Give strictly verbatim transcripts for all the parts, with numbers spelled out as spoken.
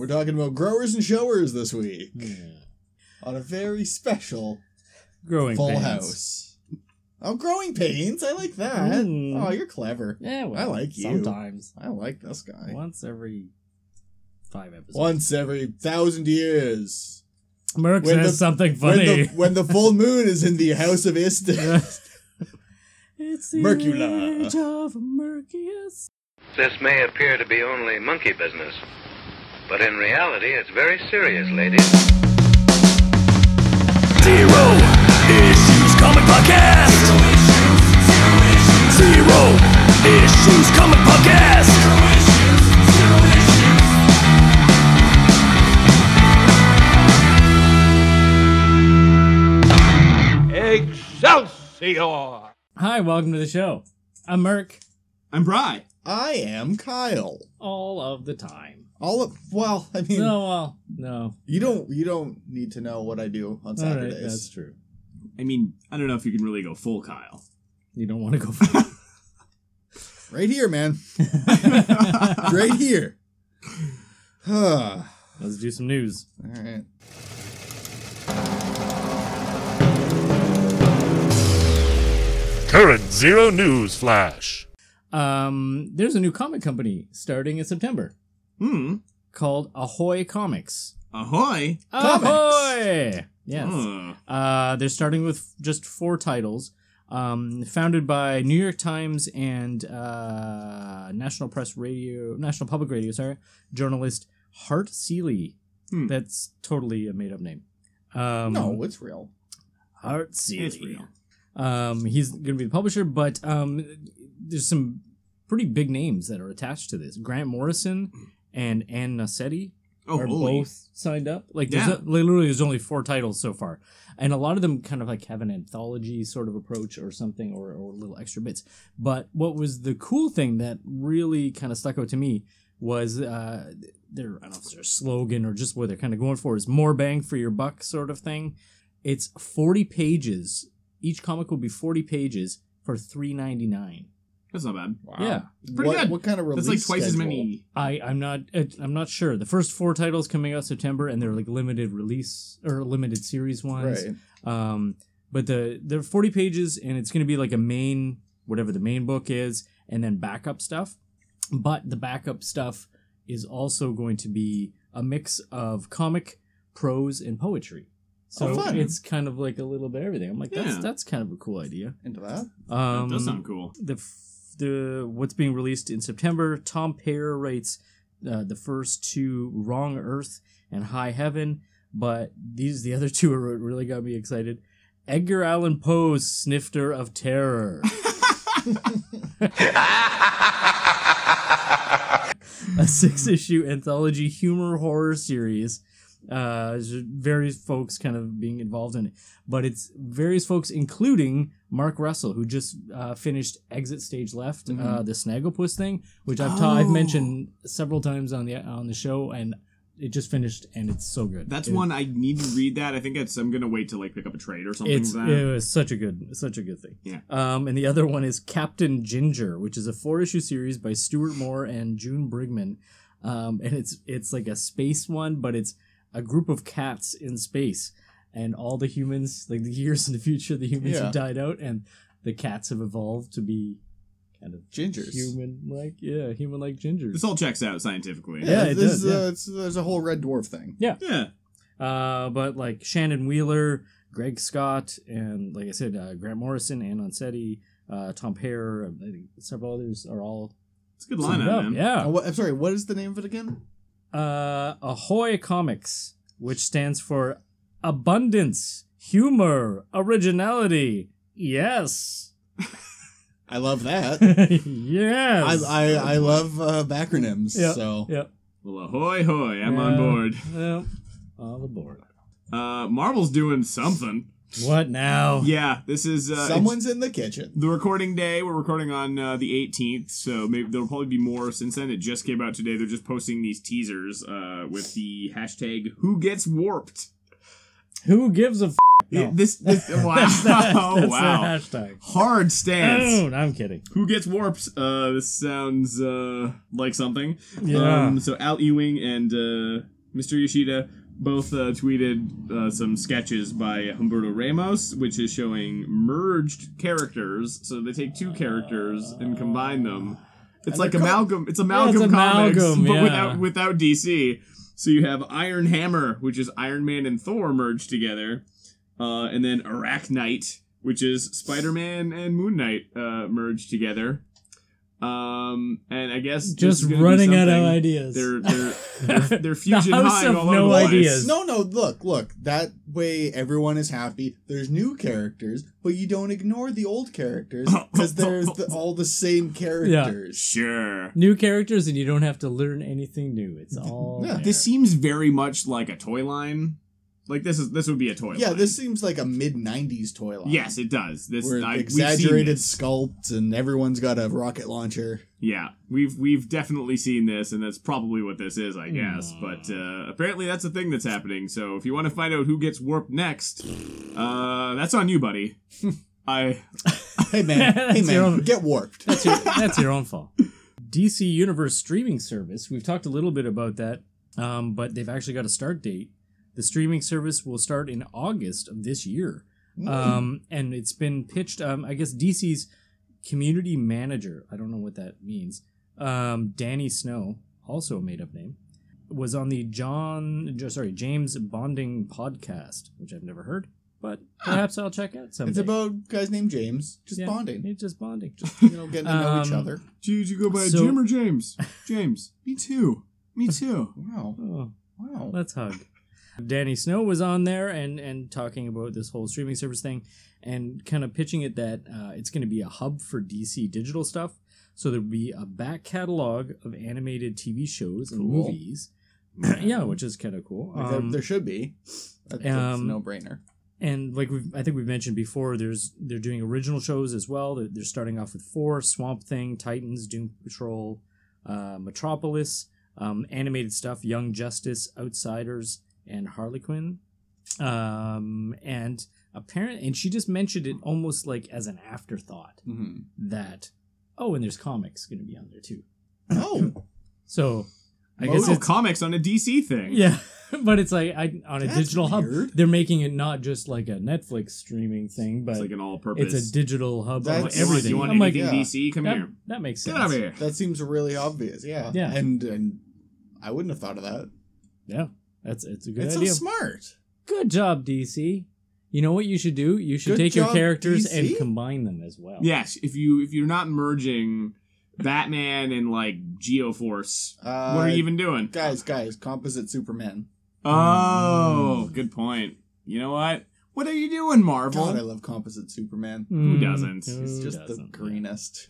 We're talking about growers and showers this week. Yeah. On a very special Growing Full pains. House. Oh, Growing Pains. I like that. Mm. Oh, you're clever. Yeah, well, I like you. Sometimes. I like this guy. Once every five episodes. Once every thousand years. Merc When says the- something When funny. the, when the full moon is in the house of Istis. It's the Mercula. age of Mercius. This may appear to be only monkey business, but in reality, it's very serious, ladies. Zero Issues Comic Podcast. Zero Issues Comic Podcast. Excelsior! Hi, welcome to the show. I'm Merc. I'm Bry. I am Kyle. All of the time. All of well, I mean, No, well, no. you don't you don't need to know what I do on All right, Saturdays. that's true. I mean, I don't know if you can really go full Kyle. You don't want to go for Right here, man. Right here. All Let's do some news. right. Current Zero News Flash. Um, there's a new comic company starting in September Hmm. called Ahoy Comics. Ahoy. Comics. Ahoy! Yes. Huh. Uh, they're starting with just four titles. Um, founded by New York Times and uh, National Press Radio, National Public Radio, sorry, journalist Hart Seeley. Hmm. That's totally a made-up name. Um, No, it's real. Hart Seeley. It's real. Um, he's going to be the publisher, but um, there's some pretty big names that are attached to this. Grant Morrison and Ann Noceti Oh, are holy. both signed up. Like, there's Yeah. a, literally, there's only four titles so far, and a lot of them kind of like have an anthology sort of approach or something, or, or little extra bits. But what was the cool thing that really kind of stuck out to me was uh, their I don't know if it's their slogan or just what they're kind of going for is more bang for your buck sort of thing. It's forty pages. Each comic will be forty pages for three ninety-nine. That's not bad. Wow. Yeah. Pretty what, good. What kind of release That's like twice as schedule? many. I I'm not I'm not sure. The first four titles coming out September, and they're like limited release or limited series ones. Right. Um, but the they're forty pages, and it's going to be like a main whatever the main book is, and then backup stuff. But the backup stuff is also going to be a mix of comic, prose, and poetry. So Oh, fun. it's kind of like a little bit of everything. I'm like, that's Yeah. that's kind of a cool idea. Into that? Um, That does sound cool. the f- the what's being released in September. Tom Payer writes uh, the first two, Wrong Earth and High Heaven, but these the other two are what really got me excited. Edgar Allan Poe's Snifter of Terror. A six-issue anthology humor horror series. Uh, there's various folks kind of being involved in it, but it's various folks, including Mark Russell, who just uh, finished Exit Stage Left, Mm-hmm. uh, the Snagglepuss thing, which I've ta- I've Oh. mentioned several times on the on the show, and it just finished, and it's so good. That's It- one I need to read. That I think it's. I'm gonna wait to like pick up a trade or something. It's Like that. it was such a good such a good thing. Yeah. Um, and the other one is Captain Ginger, which is a four issue series by Stuart Moore and June Brigman. Um, and it's it's like a space one, but it's a group of cats in space, and all the humans, like the years in the future, the humans Yeah. have died out, and the cats have evolved to be kind of Gingers. human like, yeah, human like gingers. This all checks out scientifically. Yeah, it this does, is, yeah. uh, it's, there's a whole Red Dwarf thing. Yeah. Yeah. Uh, but like Shannon Wheeler, Greg Scott, and like I said, uh, Grant Morrison, Ann Noceti, uh, Tom Payer, I think several others are all It's a good signed lineup, up. man. Yeah. Uh, what, I'm sorry, what is the name of it again? Uh, Ahoy Comics, which stands for Abundance, Humor, Originality. Yes. I love that. yes. I, I I love uh, acronyms. Yeah. So Yeah. Well, ahoy, hoy! I'm Yeah. on board. Yeah. All aboard. Uh, Marvel's doing something. What now? Yeah, this is uh, it's someone's in the kitchen. the recording day. We're recording on uh, the eighteenth, so maybe there'll probably be more since then. It just came out today. They're just posting these teasers uh, with the hashtag Who Gets Warped. Who gives a f? No. It- this, this, wow. That's, that, oh, that's wow. their hashtag. Hard stance. Oh, no, I'm kidding. Who gets warped? Uh, this sounds uh, like something. Yeah. Um, so Al Ewing and uh, Mister Yoshida both uh, tweeted uh, some sketches by Humberto Ramos, which is showing merged characters. So they take two characters and combine them. It's And like they're co- amalgam. It's amalgam Yeah, it's comics, amalgam, but yeah. without without D C. So you have Iron Hammer, which is Iron Man and Thor merged together, uh, and then Arachnite, which is Spider Man and Moon Knight uh, merged together. Um, and I guess this Just is gonna be running out of something- ideas. They're they're they're, they're fusion house high of all over no the place. ideas. No, no, look, look. That way everyone is happy. There's new characters, but you don't ignore the old characters because they're the, all the same characters. Sure. New characters, and you don't have to learn anything new. It's all. Yeah. there. This seems very much like a toy line. Like this is this would be a toy Yeah, line. this seems like a mid nineties toy line. Yes, it does. This Where I, we've seen exaggerated this. sculpts and everyone's got a rocket launcher. Yeah, we've we've definitely seen this, and that's probably what this is, I Hmm. guess. But uh, apparently, that's a thing that's happening. So if you want to find out who gets warped next, uh, that's on you, buddy. I Hey man, hey That's your man, own- get warped. That's your, that's your own fault. D C Universe streaming service. We've talked a little bit about that, um, but they've actually got a start date. The streaming service will start in August of this year, um, and it's been pitched. Um, I guess D C's community manager. I don't know what that means. Um, Danny Snow, also a made-up name, was on the John. Sorry, James Bonding podcast, which I've never heard, but perhaps I'll check out someday. It's about guys named James just Yeah, bonding, It's just bonding. you know, getting to know each Um, other. Did you go by So- Jim or James? James. Me too. Me too. Wow, Oh. wow. Let's hug. Danny Snow was on there and, and talking about this whole streaming service thing and kind of pitching it that uh, it's going to be a hub for D C digital stuff. So there'll be a back catalog of animated T V shows and Cool. movies. Yeah, which is kind of cool. Like, there, Um, there should be. That, that's um, a no-brainer. and like we've, I think we've mentioned before, there's they're doing original shows as well. They're, they're starting off with four: Swamp Thing, Titans, Doom Patrol, uh, Metropolis, um, animated stuff, Young Justice, Outsiders, and Harley Quinn. Um, and apparently, and she just mentioned it almost like as an afterthought Mm-hmm. that, oh, and there's comics going to be on there too. Oh, So I I guess guess it's, comics on a D C thing. yeah, but it's like I, on a That's digital weird. hub, they're making it not just like a Netflix streaming thing, but It's like an all-purpose. it's a digital hub of That's- You want- everything. You want I'm like, anything yeah. D C? Come that, here. that makes sense. Get out of here. that seems really obvious. Yeah, Yeah. and and I wouldn't have thought of that. Yeah, that's it's a good it's idea. so smart. Good job, D C. You know what you should do? You should Good take your job, characters D C. and combine them as well. Yes, if you if you're not merging Batman and like Geoforce, Uh, what are you even doing? Guys, guys, composite Superman. Oh, good point. You know what? What are you doing, Marvel? God, I love composite Superman. Mm, doesn't? who He's just doesn't? the greenest.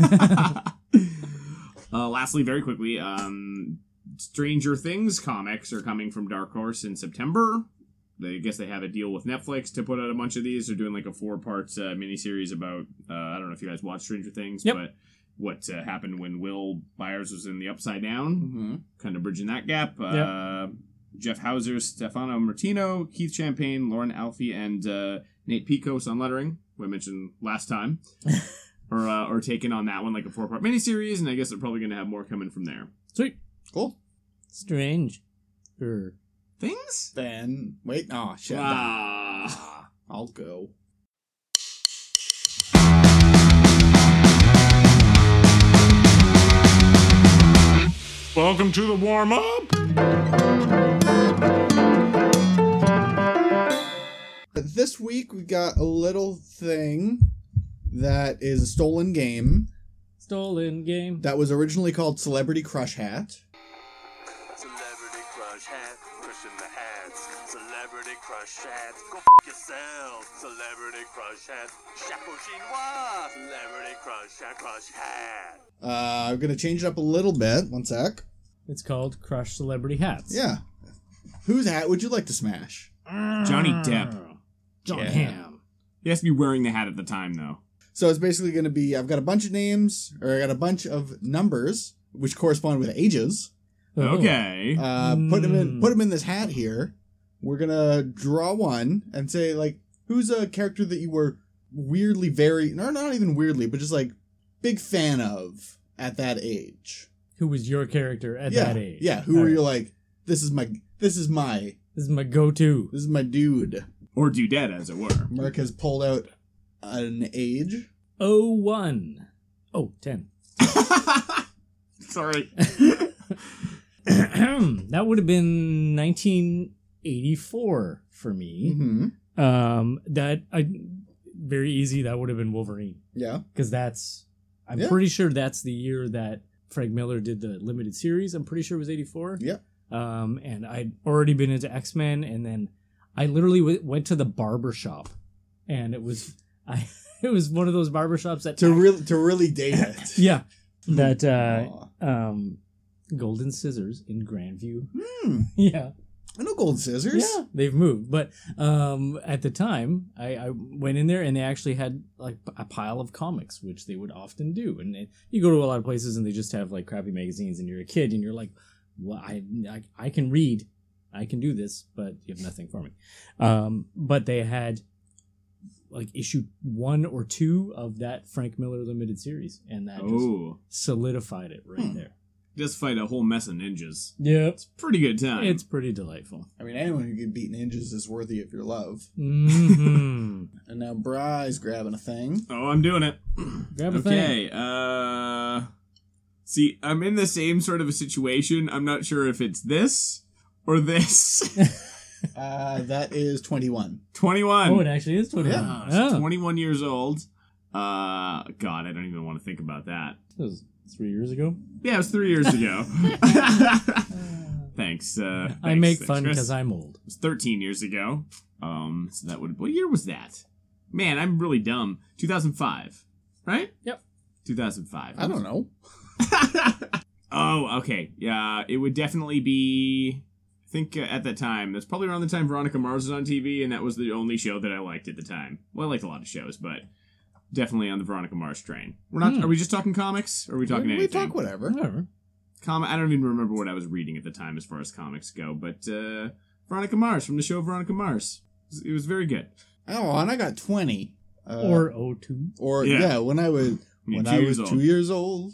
uh, lastly, very quickly, um, Stranger Things comics are coming from Dark Horse in September. They I guess they have a deal with Netflix to put out a bunch of these. They're doing like a four-part uh, miniseries about, uh, I don't know if you guys watch Stranger Things, Yep. but what uh, happened when Will Byers was in the Upside Down. Mm-hmm. Kind of bridging that gap. Uh, Jeff Hauser, Stefano Martino, Keith Champagne, Lauren Alfie, and uh, Nate Picos on lettering, who I mentioned last time, are, uh, are taking on that one like a four-part miniseries, and I guess they're probably going to have more coming from there. Sweet. Cool. Strange. Er. Things? Then wait, oh shit. Ah. I'll go. Welcome to the warm up. This week we got a little thing that is a stolen game Stolen game. that was originally called Celebrity Crush Hat. Celebrity crush hat, crushing the hats. Celebrity crush hat, go f yourself. Celebrity crush hat, chapeau chinois. Celebrity crush hat, crush hat. Uh, I'm gonna change it up a little bit. One sec. It's called Crush Celebrity Hats. Yeah. Whose hat would you like to smash? Johnny Depp. John Yeah. Hamm. He has to be wearing the hat at the time, though. So it's basically going to be, I've got a bunch of names, or I got a bunch of numbers, which correspond with ages. Oh. Okay. Uh, put them in, Mm. put them in this hat here. we're gonna draw one and say, like, who's a character that you were weirdly very, no, not even weirdly, but just like big fan of at that age. Who was your character at yeah, that age? Yeah, who All were right. you like, this is my, this is my, This is my go-to. this is my dude. Or dudette, as it were. Mark has pulled out an age. oh one. Oh, ten. Sorry. That would have been nineteen eighty-four for me. Mm-hmm. Um, that I very easy. That would have been Wolverine Yeah. because that's. I'm Yeah. pretty sure that's the year that Frank Miller did the limited series. I'm pretty sure it was eighty-four. Yeah. Um, and I'd already been into X-Men, and then I literally w- went to the barber shop, and it was I. It was one of those barber shops that To really, to really date it. yeah that uh, Aw. um, Golden Scissors in Grandview. Hmm. Yeah. I know gold scissors. Yeah, they've moved. But um, at the time, I, I went in there and they actually had like a pile of comics, which they would often do. And it, you go to a lot of places and they just have like crappy magazines, and you're a kid and you're like, well, I, I, I can read, I can do this, but you have nothing for me. Um, but they had like issue one or two of that Frank Miller limited series, and that just Oh. solidified it right Hmm. there. Just fight a whole mess of ninjas. Yep. Pretty good time. It's pretty delightful. I mean, anyone who can beat ninjas is worthy of your love. Mm-hmm. And now Bry's grabbing a thing. Oh, I'm doing it. Grab a thing. Okay. Uh, see, I'm in the same sort of a situation. I'm not sure if it's this or this. Uh, that is twenty-one. twenty-one. Oh, it actually is twenty-one. Yeah, so Oh. twenty-one years old. Uh, God, I don't even want to think about that. That was three years ago. Yeah, it was three years ago. Thanks. Uh, I thanks, make thanks, fun Chris. because I'm old. It was thirteen years ago. Um, so that would. What year was that? Man, I'm really dumb. two thousand five, right? Yep. two thousand five. I don't know. Oh, okay. Yeah, it would definitely be. I think uh, at that time, that's probably around the time Veronica Mars was on T V, and that was the only show that I liked at the time. Well, I liked a lot of shows, but definitely on the Veronica Mars train. We're not. Hmm. Are we just talking comics? Or are we talking we, we anything? talk whatever. Whatever. Com- I don't even remember what I was reading at the time as far as comics go, but uh, Veronica Mars from the show Veronica Mars. It was, it was very good. Oh, and I got twenty. Uh, Or oh two. or Yeah. yeah. when I was You're when two I years was old. two years old,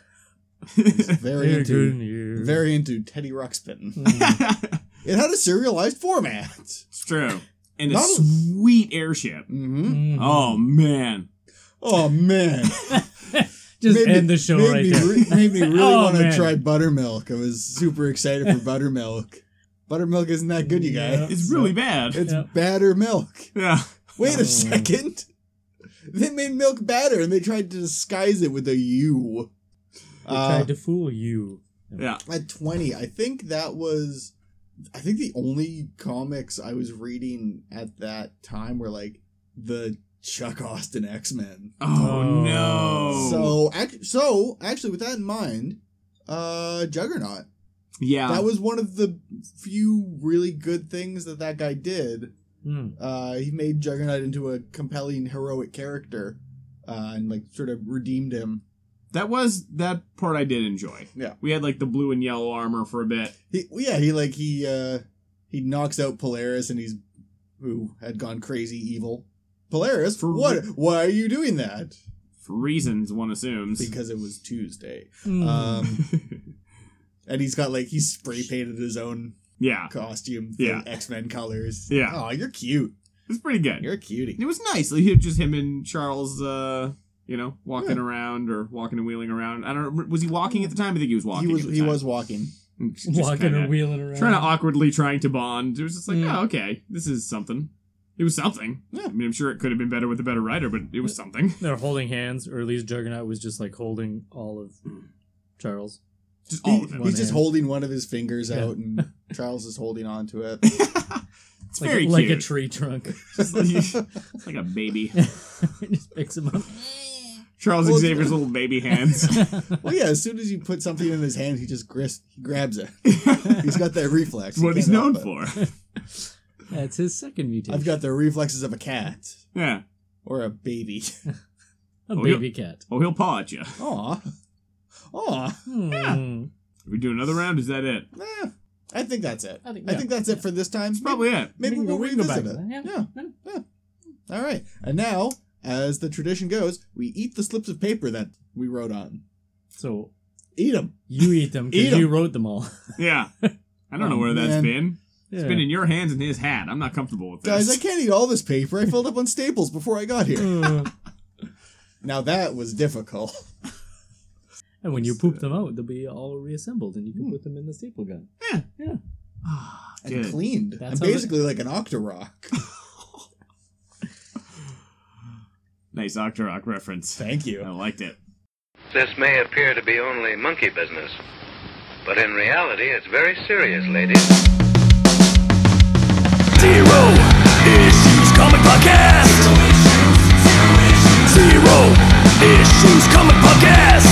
very Very into good year. very into Teddy Ruxpin. Mm. It had a serialized format. It's true. And a Not a- sweet airship. Mm-hmm. Mhm. Oh, man. Oh man, Just Made me- end the show made right me there. re- made me really Oh, want to man. try buttermilk. I was super excited for buttermilk. Buttermilk isn't that good, you guys. Yeah. It's really bad. It's Yeah. batter milk. Yeah. Wait Oh. a second. They made milk batter and they tried to disguise it with a U. They Uh, tried to fool you. Yeah. at twenty, I think that was, I think the only comics I was reading at that time were like the Chuck Austin X-Men. Oh, Oh. no. So, act- so actually, with that in mind, uh, Juggernaut. yeah. That was one of the few really good things that that guy did. Mm. Uh, he made Juggernaut into a compelling, heroic character, uh, and like sort of redeemed him. That was that part I did enjoy. Yeah. We had like the blue and yellow armor for a bit. He, yeah, he like he uh, he knocks out Polaris, and he's who had gone crazy evil. Polaris, For what? re- Why are you doing that? For reasons one assumes. Because it was Tuesday. Mm. Um, and he's got like he spray painted his own yeah. costume, Yeah. X Men colors. Yeah. Oh, you're cute. It's pretty good. You're a cutie. It was nice. Like, he- just him and Charles, uh, you know, walking Yeah. around or walking and wheeling around. I don't know. Was he walking at the time? I think he was walking. He was at the he time. was walking. Just Walking kinda or wheeling around. Trying to awkwardly trying to bond. It was just like, Mm. oh, okay, this is something. It was something. Yeah. I mean, I'm sure it could have been better with a better writer, but it was something. They're holding hands, or at least Juggernaut was just like holding all of Charles. Just He- all of it. One he's just hand. holding one of his fingers Yeah. out, and Charles is holding on to it. It's Like, very like a cute. tree trunk. Just like, it's like a baby. Just picks him up. Charles Well, Xavier's little baby hands. Well, yeah. As soon as you put something in his hand, he just gris- he grabs it. He's got that reflex. That's what He he's can't known help for. it. That's his second mutation. I've got the reflexes of a cat Yeah. or a baby. a Oh, baby cat. Oh, he'll paw at you. Aw, aw. Hmm. We do another round? Is that it? Eh, I think that's it. I think- I yeah. think that's it for this time. That's probably it. Maybe We can we'll go- we can go back revisit to it. that. Yeah. Yeah. yeah. All right. And now, as the tradition goes, we eat the slips of paper that we wrote on. So Eat them. you eat them Eat because 'em. you wrote them all. Yeah. I don't know Oh, where that's man. been. It's Yeah. been in your hands and his hat. I'm not comfortable with this. Guys, I can't eat all this paper. I filled up on Staples before I got here. Uh, Now that was difficult. and when you poop them out, they'll be all reassembled, and you can put them in the staple gun. Yeah. Yeah. And Good. cleaned. That's and how they- basically like an Octorock. Nice Octorok reference. Thank I you. liked it. This may appear to be only monkey business, but in reality, it's very serious, ladies. Zero Issues Comic Podcast. Zero Issues Comic Podcast.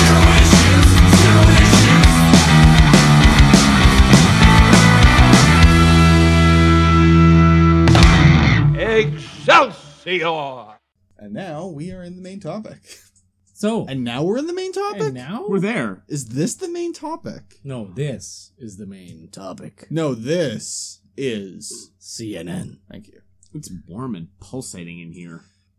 Excelsior! And now we are in the main topic. So And now we're in the main topic? and now We're there. Is this the main topic? no, this is the main topic. No, this is. C N N. Thank you. It's warm and pulsating in here.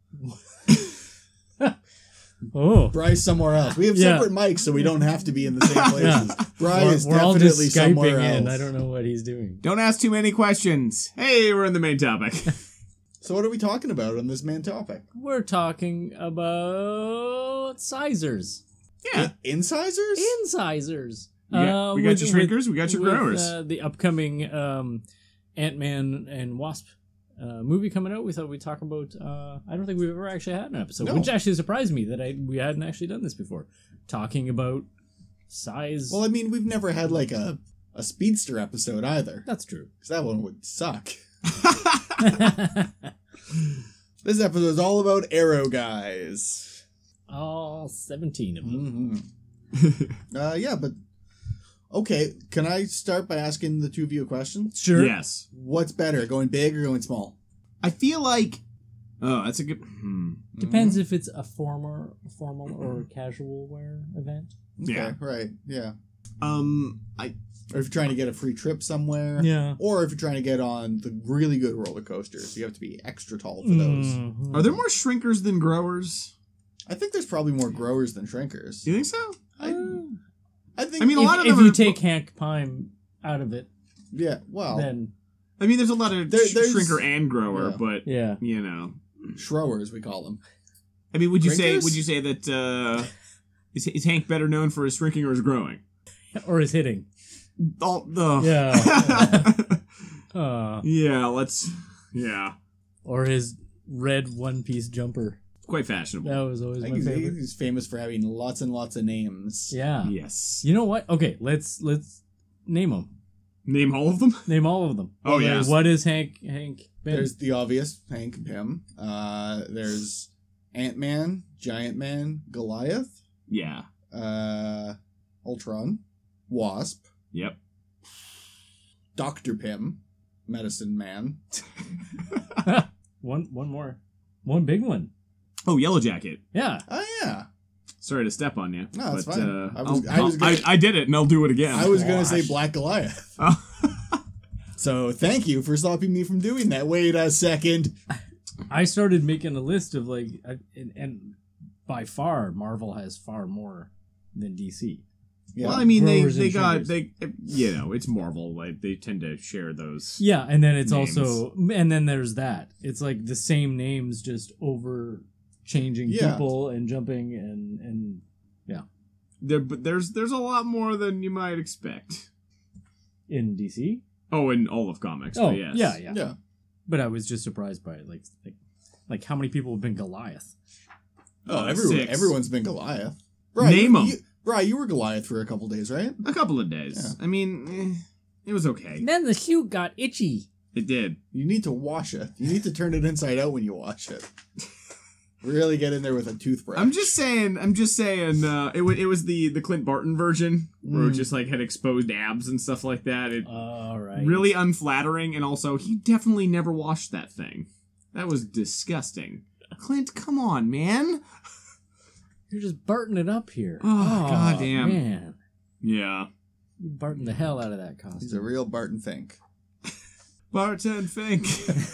Oh, Bry's somewhere else. We have Yeah. separate mics, so we don't have to be in the same places. Yeah. Bry we're, is we're all just definitely somewhere skyping in. else. I don't know what he's doing. Don't ask too many questions. Hey, we're in the main topic. So what are we talking about on this main topic? We're talking about sizers, Yeah. Incisors? incisors. We got, Uh, we got with- your shrinkers, we got your with, growers. Uh, the upcoming um, Ant-Man and Wasp uh, movie coming out. We thought we'd talk about. Uh, I don't think we've ever actually had an episode, No. which actually surprised me that I we hadn't actually done this before. Talking about size. Well, I mean, we've never had like a, a speedster episode either. That's true. Because that one would suck. This episode is all about Arrow guys. All seventeen of them. Mm-hmm. uh, yeah, but okay. Can I start by asking the two of you a question? Sure. Yes. What's better, going big or going small? I feel like. Oh, that's a good. Hmm. Depends if it's a formal, formal or casual wear event. Okay, Yeah. right. Yeah. Um, I. Or if you're trying to get a free trip somewhere. Yeah. Or if you're trying to get on the really good roller coasters, you have to be extra tall for those. Mhm. Are there more shrinkers than growers? I think there's probably more growers than shrinkers. Do you think so? I, I think. I mean, a if, lot of if them you are- take Hank Pym out of it, yeah. Well, then I mean, there's a lot of There- sh- there's- shrinker and grower, Yeah. but yeah. you know. Shrowers we call them. I mean, would you say Shrinkers? would you say that uh, is, is Hank better known for his shrinking or his growing? Or is hitting. All the Yeah. uh, yeah. Let's yeah. or his red one piece jumper. Quite fashionable. That was always I my think he's, favorite. he's famous for having lots and lots of names. Yeah. Yes. You know what? Okay, let's let's name them. Name all of them. Name all of them. Oh, yeah. What is Hank Hank been? There's the obvious Hank Pym. Uh, there's Ant Man, Giant Man, Goliath, Yeah. uh, Ultron, Wasp, Yep. Doctor Pym, Medicine Man. one one more. One big one. Oh, Yellow Jacket. Yeah. Oh yeah, Sorry to step on you. No, it's but, fine. Uh, I was- I'll- I was I'll- gonna- I, I did it, and I'll do it again. I was gonna say Gosh. Black Goliath. Oh. So thank you for stopping me from doing that. Wait a second. I started making a list of like, I- and, and by far, Marvel has far more than D C. Yeah. Well, I mean, they Growers they and got shrinkers. they you know it's Marvel. Like they tend to share those. Yeah, and then it's Names. also, and then there's that. It's like the same names, just over changing Yeah. people and jumping and and yeah. There, but there's there's a lot more than you might expect. In D C. Oh, in all of comics. Oh but yes. yeah, yeah, yeah. But I was just surprised by it. Like, like, like how many people have been Goliath? Oh, Uh, everyone, six. everyone's been Goliath. Right, Name you, 'em. You, right, you were Goliath for a couple days, right? A couple of days. Yeah. I mean, eh, it was okay. And then the suit got itchy. It did. You need to wash it. You need to turn it inside out when you wash it. Really get in there with a toothbrush. I'm just saying. I'm just saying. Uh, it was it was the the Clint Barton version where it Mm. just like had exposed abs and stuff like that. It All right. really unflattering, and also he definitely never washed that thing. That was disgusting. Clint, come on, man. You're just burning it up here. Oh, goddamn. man. Yeah. You Barton the hell out of that costume. He's a real Barton Fink. Barton Fink.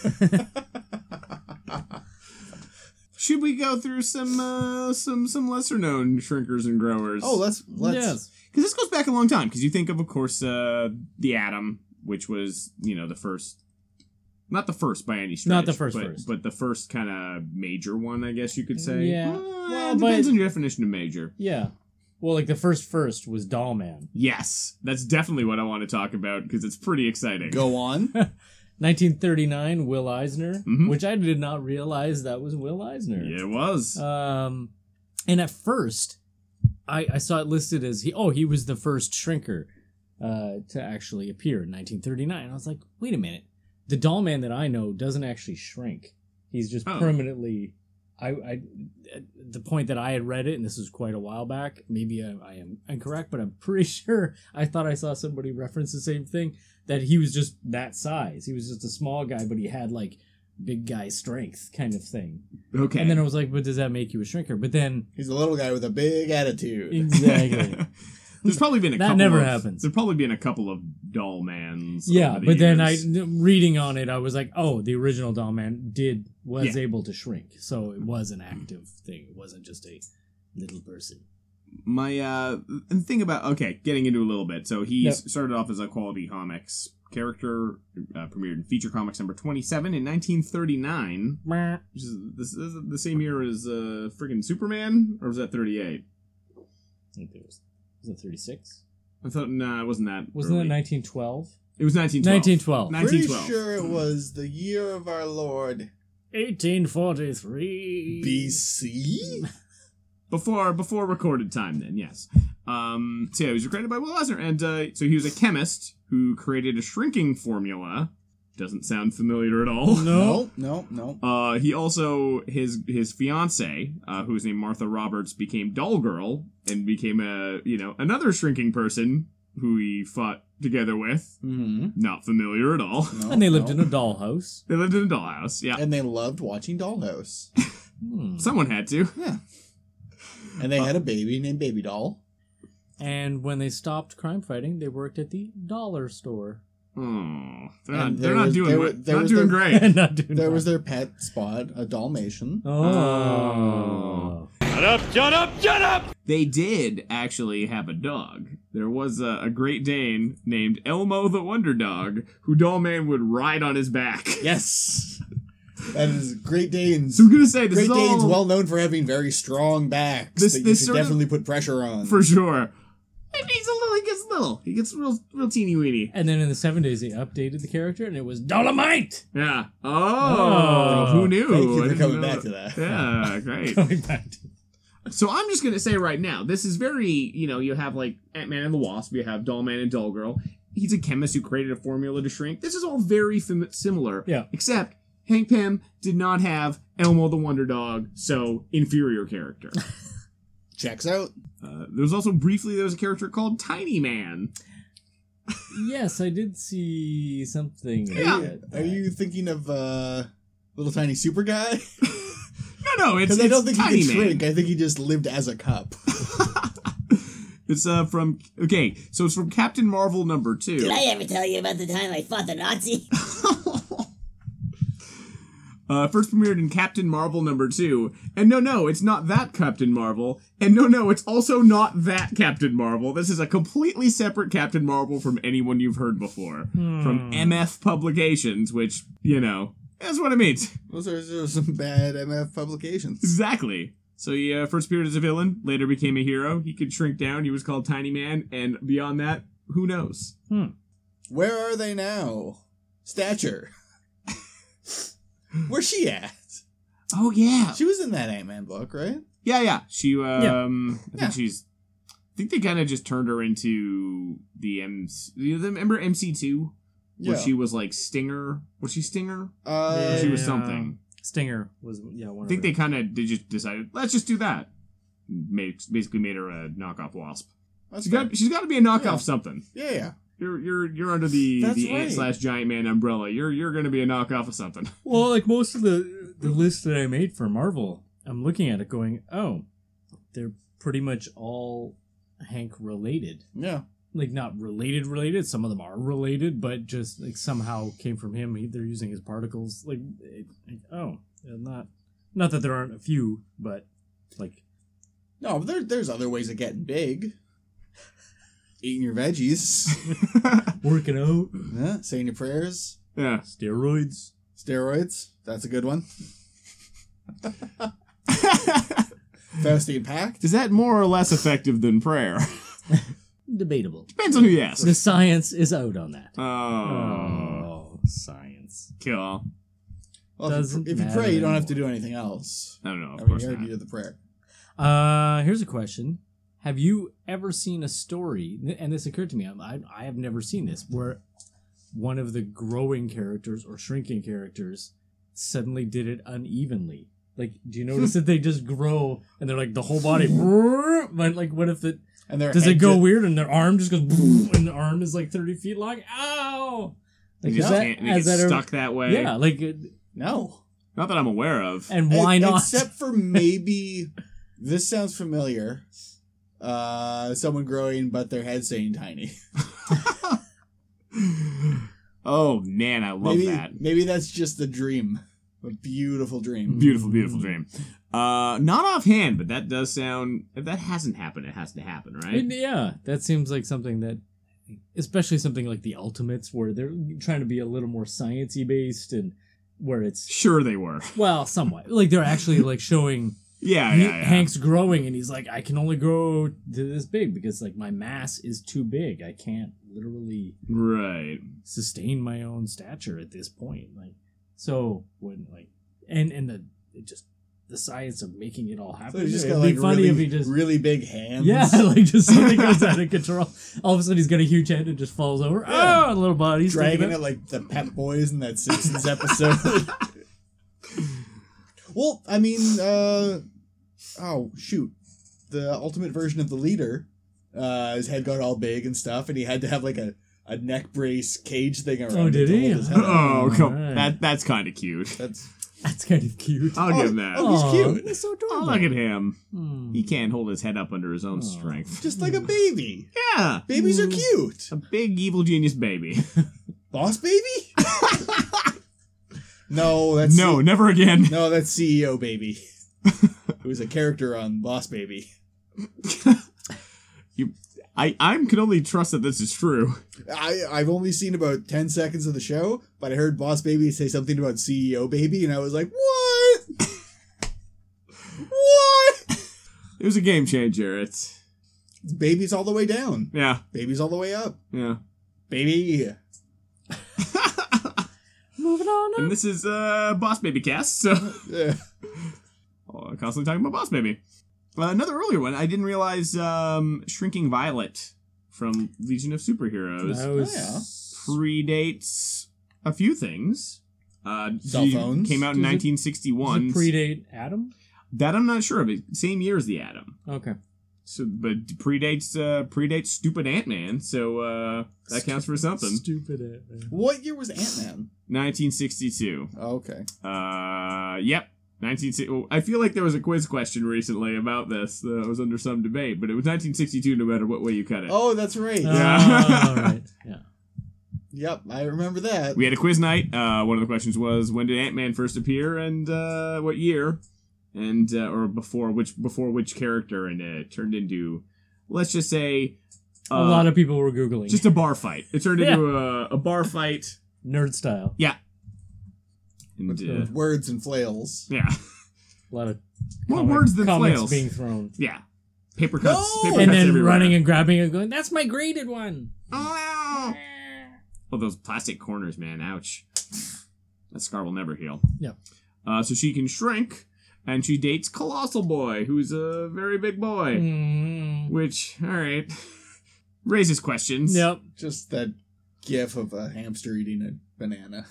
Should we go through some uh, some some lesser known shrinkers and growers? Oh, let's let's. Yes. Because this goes back a long time. Because you think of, of course, uh, the Atom, which was, you know, the first, not the first by any stretch. Not the first but, first. but the first kind of major one, I guess you could say. Yeah. Uh, Well, it depends but- on your definition of major. Yeah. Well, like the first first was Doll Man. Yes, that's definitely what I want to talk about because it's pretty exciting. Go on. nineteen thirty-nine, Will Eisner, Mhm. which I did not realize that was Will Eisner. Yeah, it was. Um, and at first, I, I saw it listed as he. Oh, he was the first shrinker uh, to actually appear in nineteen thirty-nine. I was like, wait a minute, the Doll Man that I know doesn't actually shrink. He's just Oh. permanently. I, I at the point that I had read it, and this was quite a while back. Maybe I, I am incorrect, but I'm pretty sure I thought I saw somebody reference the same thing. That he was just that size. He was just a small guy, but he had like big guy strength kind of thing. Okay. And then I was like, but does that make you a shrinker? But then He's a little guy with a big attitude. exactly. There's probably been a That couple never of, happens. There's probably been a couple of Doll Mans. Yeah, over the but then I years. reading on it, I was like, oh, the original Doll Man did was Yeah. able to shrink, so it was an active thing. It wasn't just a little person. My uh and thing about okay, getting into a little bit. So he Yep. started off as a Quality Comics character, uh, premiered in Feature Comics number twenty-seven in nineteen thirty-nine, which is this is the same year as uh friggin' Superman, or was that thirty-eight? I think it was was it thirty-six? I thought nah, it wasn't that. Wasn't early. it nineteen twelve? It was nineteen twelve. nineteen twelve. nineteen Pretty twelve. sure it was the year of our Lord eighteen forty-three. B C. Before before recorded time, then yes. Um, so yeah, he was created by Will Eisner, and uh, so he was a chemist who created a shrinking formula. Doesn't sound familiar at all. No, no, no. Uh, he also his his fiance, uh, who was named Martha Roberts, became Doll Girl and became a you know another shrinking person who he fought together with. Mm-hmm. Not familiar at all. No, And they lived no. in a dollhouse. They lived in a dollhouse. Yeah, And they loved watching Dollhouse. Hmm. someone had to. Yeah. And they had a baby named Baby Doll. And when they stopped crime fighting, they worked at the dollar store. Oh, they're And not, there they're not was- doing there what- were- there not was doing their- great. Not doing There that. was their pet Spot, a Dalmatian. Oh. Shut up, shut up, shut up! They did actually have a dog. There was a, a Great Dane named Elmo the Wonder Dog, who Dollman would ride on his back. Yes. That is Great Danes. So I'm gonna say this Great is Danes, all well known for having very strong backs This- that you this should sort of- definitely put pressure on. for sure. And he's a little. He gets little. He gets real, real teeny weeny. And then in the seventies, they updated the character, and it was Dolomite. Yeah. Oh, Oh. who knew? Thank you I for didn't coming know back to that. Yeah, great. Going back to So I'm just gonna say right now, this is very, you know, you have like Ant-Man and the Wasp, you have Dollman and Doll Girl. He's a chemist who created a formula to shrink. This is all very fam- similar. Yeah. Except Hank Pym did not have Elmo the Wonder Dog, so inferior character. Checks out. uh, there was also briefly there was a character called Tiny Man. Yes, I did see something. Yeah. like that. Are you thinking of uh, Little Tiny Super Guy? No, no, it's Because I don't it's think Tiny he could Man. shrink. I think he just lived as a cup. It's uh from okay, so it's from Captain Marvel number two. Did I ever tell you about the time I fought the Nazi? Uh, first premiered in Captain Marvel number two. And no, no, it's not that Captain Marvel. And no, no, it's also not that Captain Marvel. This is a completely separate Captain Marvel from anyone you've heard before. From M F Publications, which, you know, that's what it means. Those are, those are some bad M F publications. Exactly. So he uh, first appeared as a villain, later became a hero. He could shrink down. He was called Tiny Man. And beyond that, who knows? Where are they now? Stature. Where's she at? Oh, yeah. She was in that Ant-Man book, right? Yeah, yeah. She, um, I think Yeah. she's, I think they kind of just turned her into the M, you know, remember M C two? Where Yeah. she was like Stinger? Was she Stinger? Uh, She was Yeah. something. Stinger was yeah. One I think of they kind of, they just decided, let's just do that. Made, basically made her a knockoff Wasp. that's She's fair. got, she's got to be a knockoff Yeah. something. Yeah, yeah. You're, you're, you're under the, That's the right. Ant slash Giant Man umbrella. You're, you're going to be a knockoff of something. Well, like most of the the list that I made for Marvel, I'm looking at it going, oh, they're pretty much all Hank related. Yeah. like not related related. Some of them are related, but just like somehow came from him. He, they're using his particles. Like, it, like oh, not not that there aren't a few, but like No, but there, there's other ways of getting big. Eating your veggies. working out, Yeah, saying your prayers. Yeah. steroids. Steroids. That's a good one. Fasting pact. Is that more or less effective than prayer? Debatable. Depends on who you ask. The science is out on that. Oh. Oh, science. Cool. Well, if you, Doesn't if you matter pray, you don't have to anymore. do anything else. I don't know. Of I mean, course you already not. did the prayer. Uh, here's a question. Have you ever seen a story, and this occurred to me, I, I have never seen this, where one of the growing characters or shrinking characters suddenly did it unevenly? Like, do you notice that they just grow and they're like the whole body, but like, what if it, And their does head it go ju- weird and their arm just goes, and the arm is like thirty feet long? Ow! Like, They is just that, can't- they has get that ever- stuck that way. Yeah, like, uh, No. Not that I'm aware of. and why E- not? Except for maybe, this sounds familiar. Uh, someone growing, but their head staying tiny. Oh, man, I love maybe, that. Maybe that's just a dream. A beautiful dream. Beautiful, beautiful dream. Uh, not offhand, but that does sound... If that hasn't happened, it has to happen, right? And, yeah, that seems like something that, especially something like the Ultimates, where they're trying to be a little more sciencey based, and where it's Sure they were. well, somewhat like they're actually like showing Yeah, he- yeah, yeah. Hank's growing, and he's like, I can only grow to this big because like my mass is too big. I can't literally Right. sustain my own stature at this point. Like, so when like and and the it just the science of making it all happen. So he's just It'd got be like funny really, if he just really big hands. yeah, like just something goes out of control. All of a sudden, he's got a huge head and just falls over. Yeah. Oh, a little body Dragging it like the Pep Boys in that Simpsons episode. Well, I mean, uh, oh, shoot. The ultimate version of the leader, uh, his head got all big and stuff, and he had to have like a, a neck brace cage thing around Oh, it did to he? hold his head up. Oh, come Alright. that that's kind of cute. That's That's kind of cute. I'll Oh, give him that. oh, he's Aw, cute. He's so Oh, adorable. look at him. Hmm. He can't hold his head up under his own Oh. strength. just like a baby. Yeah. Babies are cute. A big evil genius baby. Boss baby? No, that's no, C- never again. no, that's C E O baby. Who's a character on Boss Baby. you, I, I can only trust that this is true. I, I've only seen about ten seconds of the show, but I heard Boss Baby say something about C E O Baby, and I was like, what? What? It was a game changer. It's It's babies all the way down. yeah, Babies all the way up. yeah. Baby. Moving on. And this is uh Boss Baby cast, so Yeah. oh, I'm constantly talking about Boss Baby. Uh, another earlier one, I didn't realize um Shrinking Violet from Legion of Superheroes That was predates a few things. Uh, Cell she phones? came out in Does it- nineteen Does sixty-one. it predate Adam? That I'm not sure of. It same year as the Atom. Okay. So, but predates uh, predates Stupid Ant-Man. So uh, that counts for something. Stupid Ant-Man. What year was Ant-Man? nineteen sixty-two. Oh, okay. Uh, yep. nineteen sixty. Oh, I feel like there was a quiz question recently about this. Uh, it was under some debate, but it was nineteen sixty-two. No matter what way you cut it. Oh, that's right. Yeah. Oh, all right. Yeah. Yep, I remember that. We had a quiz night. Uh, one of the questions was, when did Ant-Man first appear, and uh, what year, and uh, or before which before which character, and it turned into, let's just say, uh, a lot of people were googling. just a bar fight. It turned Yeah. into a, a bar fight. nerd style. Yeah. And, uh, Words and flails. yeah. A lot of More comic- words than comics flails. being thrown, Yeah. Paper cuts. No! Paper and cuts then everywhere. running and grabbing it, going, "That's my graded one." Oh, oh, those plastic corners, man. Ouch. That scar will never heal. Yep. Uh, so she can shrink, and she dates Colossal Boy, who's a very big boy. Mm. Which, alright, raises questions. Yep. Just that gif of a hamster eating a banana.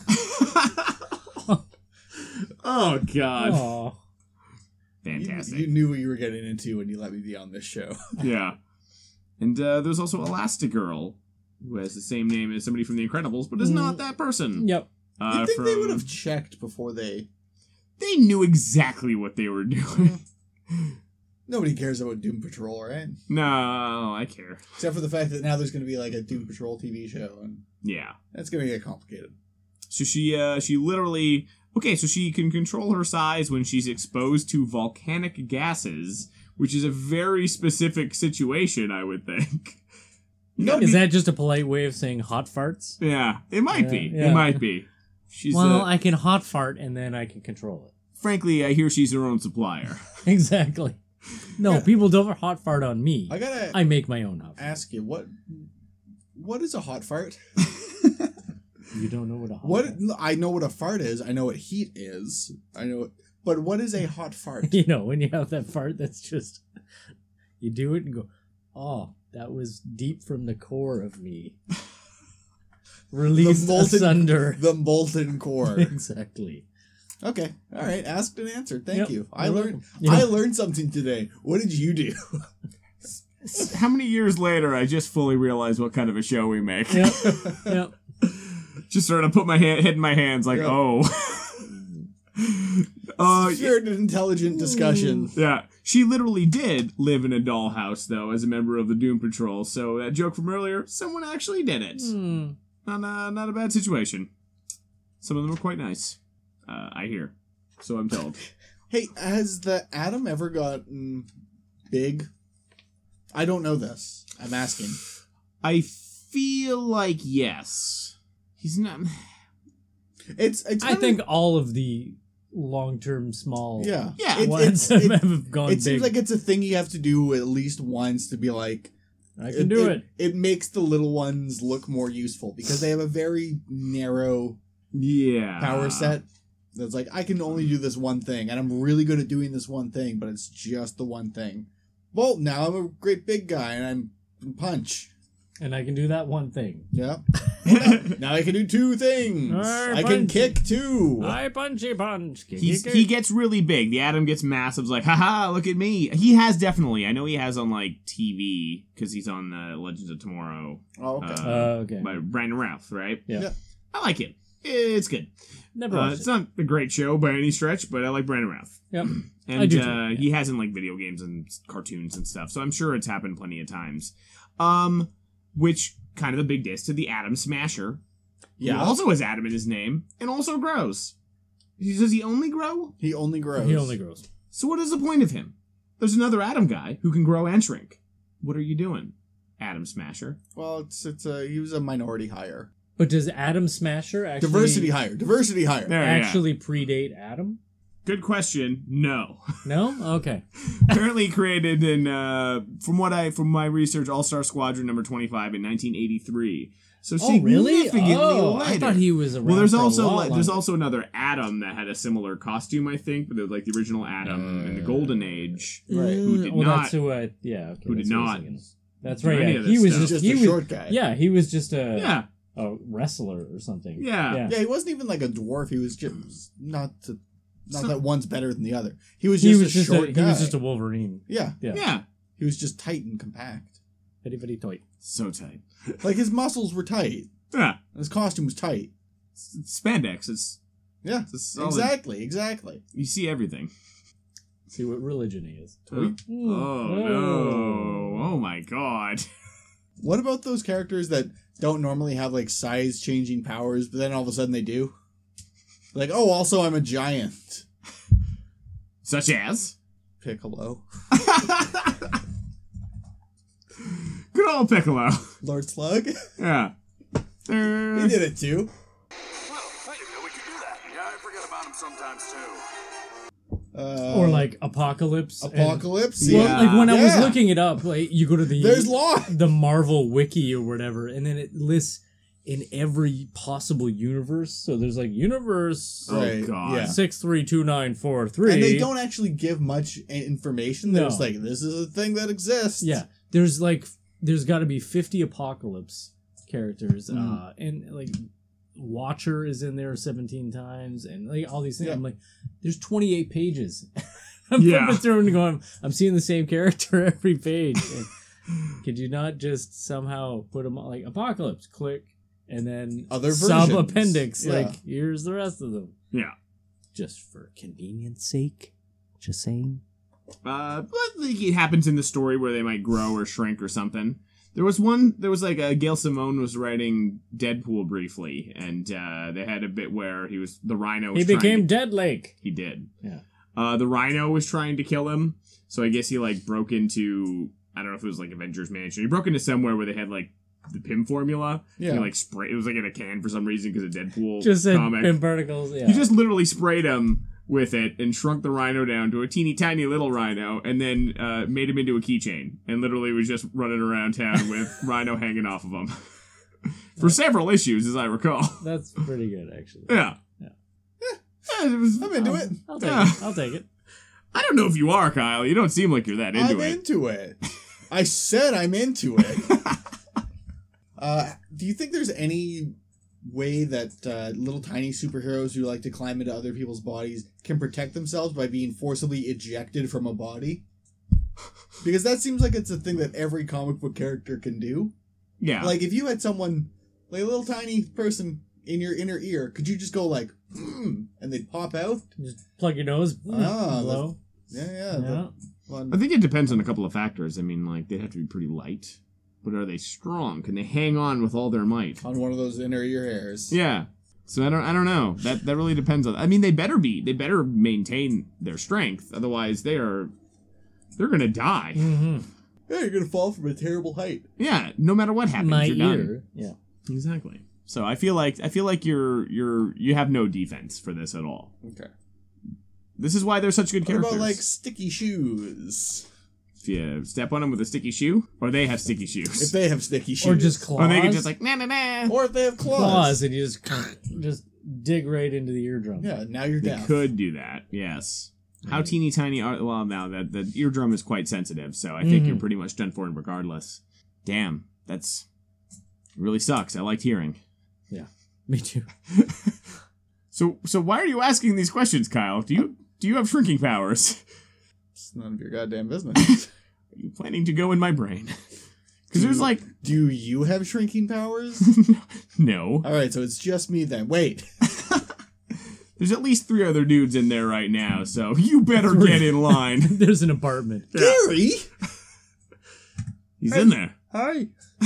Oh, God. Aw. Fantastic. You, you knew what you were getting into when you let me be on this show. Yeah. And uh, there's also Elastigirl, who has the same name as somebody from The Incredibles, but is not that person. Yep. Uh, You'd think from... they would have checked before they... They knew exactly what they were doing. Nobody cares about Doom Patrol, right? No, I care. Except for the fact that now there's going to be like a Doom Patrol T V show, and Yeah. that's going to get complicated. So she, uh, she literally... Okay, so she can control her size when she's exposed to volcanic gases, which is a very specific situation, I would think. Nobody, Is that just a polite way of saying hot farts? Yeah, it might Yeah, be. yeah. It might be. She's, Well, uh, I can hot fart and then I can control it. frankly, I hear she's her own supplier. Exactly. No, Yeah. people don't hot fart on me. I gotta I make my own hot fart. ask you, what what is a hot fart? You don't know what a hot What fart I know what a fart is. I know what heat is. I know, what, but what is a hot fart? You know, when you have that fart that's just... You do it and go, oh, that was deep from the core of me. Released molten- asunder. The molten core. Exactly. Okay, all right. Asked and answered. Thank Yep. you. I You're learned. welcome. I Yeah. learned something today. What did you do? How many years later, I just fully realized what kind of a show we make. Yep. Yep. Just sort of put my hand, head in my hands, like, Yeah. oh. uh, Shared an intelligent discussion. yeah. She literally did live in a dollhouse, though, as a member of the Doom Patrol. So that joke from earlier, someone actually did it. Hmm. Not, a, not a bad situation. Some of them are quite nice. Uh, I hear. So I'm told. Hey, has the Atom ever gotten big? I don't know this. I'm asking. I feel like yes. He's not... It's. it's I kinda- think all of the long-term small Yeah. Yeah. It, ones it's- it, have gone it big. seems like it's a thing you have to do at least once to be like. I can do it. It makes the little ones look more useful because they have a very narrow Yeah. power set. That's like, I can only do this one thing, and I'm really good at doing this one thing, but it's just the one thing. Well, now I'm a great big guy, and I'm can punch. And I can do that one thing. Yeah. Now I can do two things. I I can punch. kick too. I punchy punch. He's, he gets really big. The Atom gets massive. It's like, haha, look at me. He has definitely. I know he has on like T V because he's on uh, Legends of Tomorrow. Oh, okay. Uh, Oh, okay. By Brandon Routh, right? Yeah. Yeah. I like it. It's good. Never Uh, watched it's it. not a great show by any stretch, but I like Brandon Routh. Yep. And I do too, uh, yeah. he has in like video games and cartoons and stuff, so I'm sure it's happened plenty of times. Um, which kind of a big diss to the Atom Smasher, Yeah. who also has Atom in his name and also grows. He, does he only grow? He only grows. He only grows. So what is the point of him? There's another Atom guy who can grow and shrink. What are you doing, Atom Smasher? Well, it's it's a he was a minority hire. But does Atom Smasher actually Diversity hire. Diversity hire. There, yeah. actually predate Atom? Good question. No. No? Okay. Apparently created in uh from what I from my research, All Star Squadron number twenty-five in nineteen eighty-three. So Oh, really? significantly Oh, later. I thought he was around Well, there's for a also lot like, there's longer. also another Atom that had a similar costume, I think, but they're like the original Atom in the Golden Age. Right. Who did well, not- that's who I... Yeah, okay. who did that's what I was not thinking of. That's do right, any yeah. of He this was stuff. just... Just he a was, short guy. Yeah, he was just a, Yeah. a wrestler or something. Yeah. Yeah. Yeah, he wasn't even like a dwarf. He was just not to, not So- that one's better than the other. He was He just was a just short a, guy. he was just a Wolverine. yeah, Yeah. Yeah. he was just tight and compact. Very, very tight. So tight. Like his muscles were tight. Yeah. And his costume was tight. It's, it's spandex. It's, Yeah, it's a solid- exactly, exactly. You see everything. See what religion he is. Huh. Oh no. Oh my god. What about those characters that don't normally have like size changing powers, but then all of a sudden they do? Like, oh, also I'm a giant. Such as? Piccolo. Good old Piccolo. Lord Slug. Yeah. He did it too. Well, I didn't know we could do that. Yeah, I forget about him sometimes too. Uh, Or like Apocalypse. and- Apocalypse. Well, yeah. like when I was Yeah. looking it up, like you go to the There's law. the Marvel wiki or whatever, and then it lists in every possible universe. So there's like universe Oh Right, god. yeah. six three two nine four three, And they don't actually give much i- information. They're No. just like, this is a thing that exists. Yeah, there's like there's got to be fifty Apocalypse characters, Mhm. uh, and like Watcher is in there seventeen times, and like all these things. Yeah. I'm like, there's twenty-eight pages. I'm Yeah. flipping through and going, I'm seeing the same character every page. And could you not just somehow put them like Apocalypse, click, and then Other sub versions. appendix, Yeah. like here's the rest of them, Yeah. just for convenience sake. Just saying. Uh, but like, it happens in the story where they might grow or shrink or something. There was one, there was like a, Gail Simone was writing Deadpool briefly, and uh, they had a bit where he was, the Rhino was He became to, Dead Lake. He did. Yeah. Uh, the Rhino was trying to kill him, so I guess he like broke into, I don't know if it was like Avengers Mansion. He broke into somewhere where they had like the P I M formula. Yeah. He like spray, it was like in a can for some reason because of Deadpool Just in, comic. in particles, yeah. He just literally sprayed him with it and shrunk the Rhino down to a teeny tiny little Rhino, and then uh, made him into a keychain, and literally was just running around town with Rhino hanging off of him for several issues, as I recall. That's pretty good, actually. Yeah. Yeah. Yeah, it was, I'm into it. I'll take Yeah. it. I'll take it. I don't know if you are, Kyle. You don't seem like you're that into I'm it. into it. I said I'm into it. uh, do you think there's any way that uh, little tiny superheroes who like to climb into other people's bodies can protect themselves by being forcibly ejected from a body? Because that seems like it's a thing that every comic book character can do. Yeah. Like, if you had someone, like a little tiny person in your inner ear, could you just go like, mm, and they'd pop out? Just plug your nose. Ah, blow. Yeah, yeah. Yeah. the- well, I think it depends on a couple of factors. I mean, like, they'd have to be pretty light. But are they strong? Can they hang on with all their might? on one of those inner ear hairs. Yeah. So I don't I don't know. That that really depends on I mean they better be they better maintain their strength. Otherwise they are they're gonna die. Mm-hmm. Yeah, you're gonna fall from a terrible height. Yeah, no matter what happens, My you're ear. done. Yeah. Exactly. So I feel like I feel like you're you're you have no defense for this at all. Okay. This is why they're such good What characters. about like sticky shoes? If you step on them with a sticky shoe, or they have sticky shoes. If they have sticky shoes, Or just claws. or they can just like nah nah nah. or if they have claws. claws, and you just just dig right into the eardrum. Yeah, now you're They deaf. could do that, yes. How teeny tiny are well now that the eardrum is quite sensitive, so I think Mhm. you're pretty much done for regardless. Damn, that's really sucks. I liked hearing. Yeah, me too. So so why are you asking these questions, Kyle? Do you do you have shrinking powers? It's none of your goddamn business. Are you planning to go in my brain? Because there's like Do you have shrinking powers? no. All right, so it's just me then. Wait. There's at least three other dudes in there right now, so you better get in line. There's an apartment. Gary? He's in there. Hi.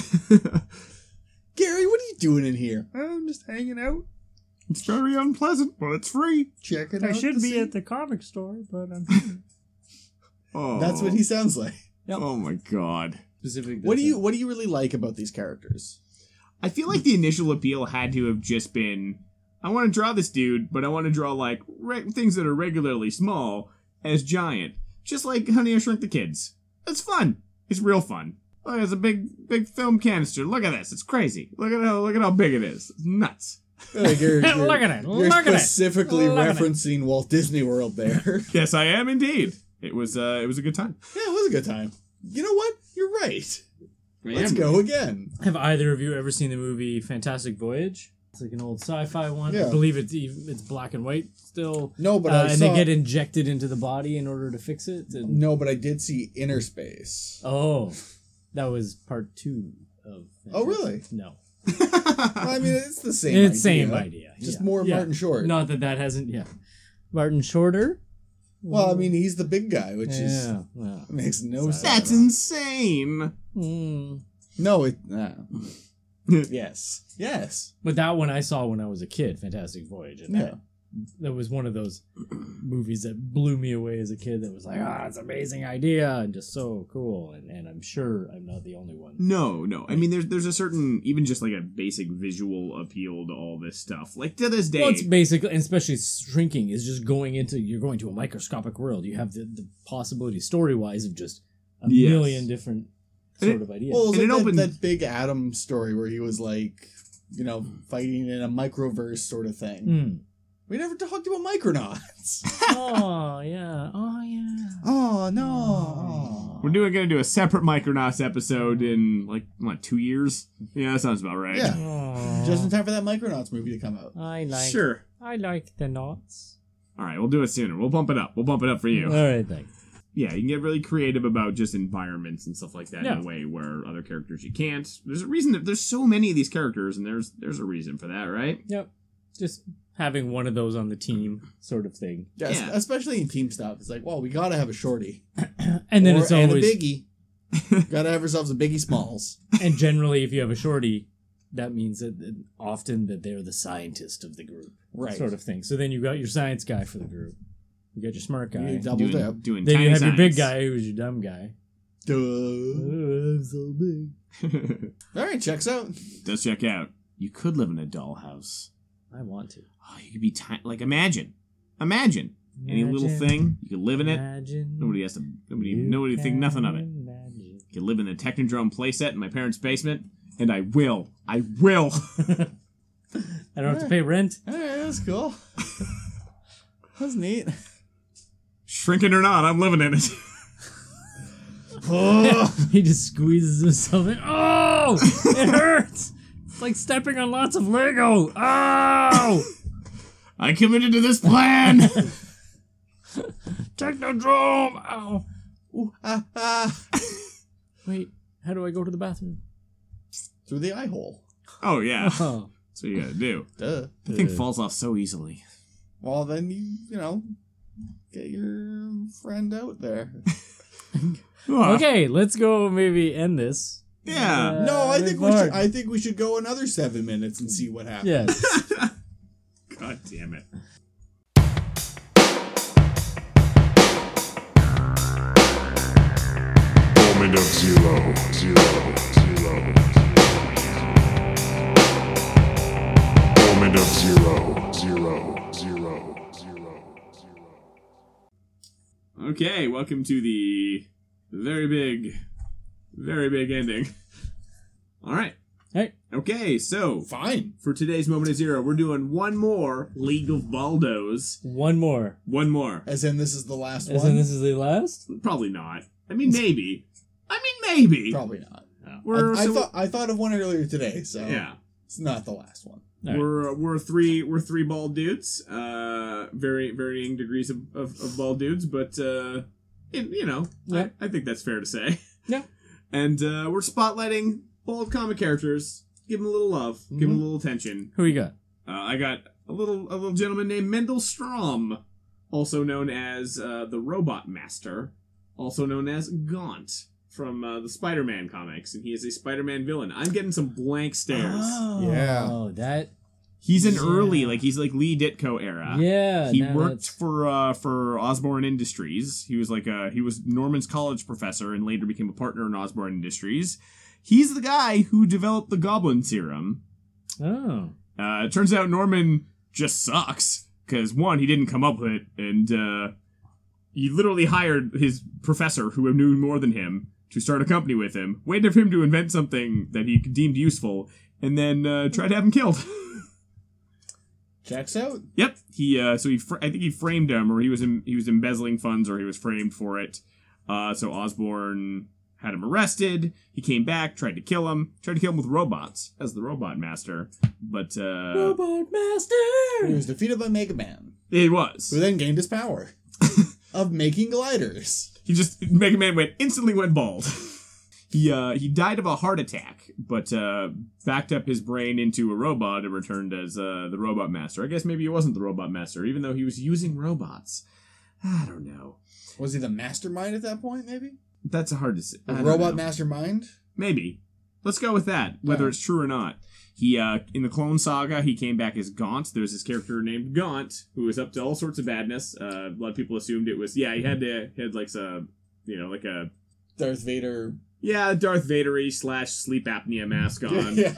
Gary, what are you doing in here? I'm just hanging out. It's very unpleasant, but it's free. Checking I out should to be see- at the comic store, but I'm Oh, That's what he sounds like. Yep. Oh my god. specific. What do you what do you really like about these characters? I feel like the initial appeal had to have just been, I want to draw this dude, but I want to draw like re- things that are regularly small as giant, just like Honey I Shrunk the Kids. It's fun. It's real fun. Look, it's a big, big film canister. Look at this. It's crazy. Look at how look at how big it is. It's nuts. Like you're, you're, Look at it. You're Look at it. specifically Look at it. referencing Walt Disney World there. Yes, I am indeed. It was, uh, it was a good time. Yeah, it was a good time. You know what? You're right. I Let's am. go again. Have either of you ever seen the movie Fantastic Voyage? It's like an old sci-fi one. Yeah. I believe it's even- it's black and white still. No, but Uh, I and saw. they get injected into the body in order to fix it. And- No, but I did see Inner Space. Oh, that was part two of. Oh, really? No, Well, I mean, it's the same. it's idea. same idea. Just yeah. more Yeah. Martin Short. Not that that hasn't. Yeah, Martin Shorter. Well, I mean, he's the big guy, which is yeah. yeah. makes no sense. That's insane. Mm. No, it. Nah. yes. Yes. But that one I saw when I was a kid, Fantastic Voyage, and Yeah. that, that was one of those movies that blew me away as a kid. That was like, ah, it's an amazing idea and just so cool. And, and I'm sure I'm not the only one. No, no. I mean, there's there's a certain, even just like a basic visual appeal to all this stuff. Like to this day, Well, it's basically, and especially shrinking, is just going into, you're going to a microscopic world. You have the, the possibility, story-wise, of just a Yes. million different And sort it- of ideas. Well, it was And like it that, opened- that big Adam story where he was like, you know, fighting in a microverse sort of thing. Mm. We never talked about Micronauts. Oh, yeah. Oh, yeah. Oh no! we're doing gonna do a separate Micronauts episode in like what two years? Yeah, that sounds about right. Yeah, Aw. just in time for that Micronauts movie to come out. I like, Sure. I like the knots. All right, we'll do it sooner. We'll bump it up. We'll bump it up for you. All right, thanks. Yeah, you can get really creative about just environments and stuff like that Yeah. in a way where other characters you can't. There's a reason that there's so many of these characters, and there's there's a reason for that, right? Yep. Just having one of those on the team, sort of thing. Yeah, Yeah. especially in team stuff. It's like, well, we gotta have a shorty. And then Or- it's and always a biggie. Gotta have ourselves a Biggie Smalls. and generally, if you have a shorty, that means that that often that they're the scientist of the group, Right. sort of thing. So then you got your science guy for the group. You got your smart guy. You double doing, dip. doing Then tiny you have your big science. guy who's your dumb guy. Duh. Oh, I'm so big. All right, checks out. Does check out. You could live in a dollhouse. I want to. Oh, you could be tiny. Like imagine, imagine any little Imagine, thing you could live in it. Imagine Nobody has to. Nobody. you Nobody think nothing of it. can imagine. You could live in the Technodrome playset in my parents' basement, and I will. I will. I don't have to pay rent. All right, that's cool. That's neat. Shrinking or not, I'm living in it. He just squeezes himself in. Oh! It hurts! It's like stepping on lots of Lego. Oh! I committed to this plan. Technodrome! Ow! Ooh, ah, ah. Wait, how do I go to the bathroom? Through the eye hole. Oh yeah, Oh. that's what you gotta do. Duh. The thing falls off so easily. Well, then you, you know, get your friend out there. Oh, Okay, let's go maybe end this. Yeah. Uh, No, I move think we should. forward. I think we should go another seven minutes and see what happens. Yes. God damn it. Moment of zero, zero, zero. Moment of zero, zero, zero, zero, zero. Okay, welcome to the very big, very big ending. All right. Hey. Okay, so Fine. for today's Moment of Zero, we're doing one more League of Baldos. One more. One more. As in, this is the last As one. in this is the last? Probably not. I mean, maybe. I mean, maybe. Probably not. We're, I, I so- thought I thought of one earlier today, so yeah. it's not the last one. All right. We're we're three we're three bald dudes, uh, very varying degrees of, of, of bald dudes, but uh, in, you know, Yeah. I, I think that's fair to say. Yeah. And uh, we're spotlighting bald comic characters. Give them a little love, give them a little attention. Who you got? Uh, I got a little a little gentleman named Mendel Strom, also known as uh, the Robot Master, also known as Gaunt from uh, the Spider-Man comics, and he is a Spider-Man villain. I'm getting some blank stares. Oh, Yeah. that. He's an Yeah. early, like he's like Lee Ditko era. Yeah. He now worked that's- for uh, for Osborne Industries. He was like a he was Norman's college professor and later became a partner in Osborne Industries. He's the guy who developed the Goblin Serum. Oh. Uh, it turns out Norman just sucks because one, he didn't come up with it, and uh, he literally hired his professor, who knew more than him, to start a company with him. Waited for him to invent something that he deemed useful, and then uh, tried to have him killed. Checks out. Yep. He uh, so he fr- I think he framed him, or he was em- he was embezzling funds, or he was framed for it. Uh, so Osborne had him arrested. He came back, tried to kill him, tried to kill him with robots as the Robot Master, but uh, Robot He Master! was defeated by Mega Man, it was. who then gained his power of making gliders. He just Mega Man went instantly went bald. he uh, he died of a heart attack, but uh, backed up his brain into a robot and returned as uh, the Robot Master. I guess maybe he wasn't the Robot Master, even though he was using robots. I don't know. Was he the mastermind at that point? Maybe That's hard to say. I the don't robot know. mastermind. Maybe. Let's go with that, whether Yeah. it's true or not. He uh, in the Clone Saga, he came back as Gaunt. There's this character named Gaunt who was up to all sorts of badness. Uh, a lot of people assumed it was yeah, he had to he had like a you know like a Darth Vader. yeah Darth Vader-y slash sleep apnea mask on. Yeah.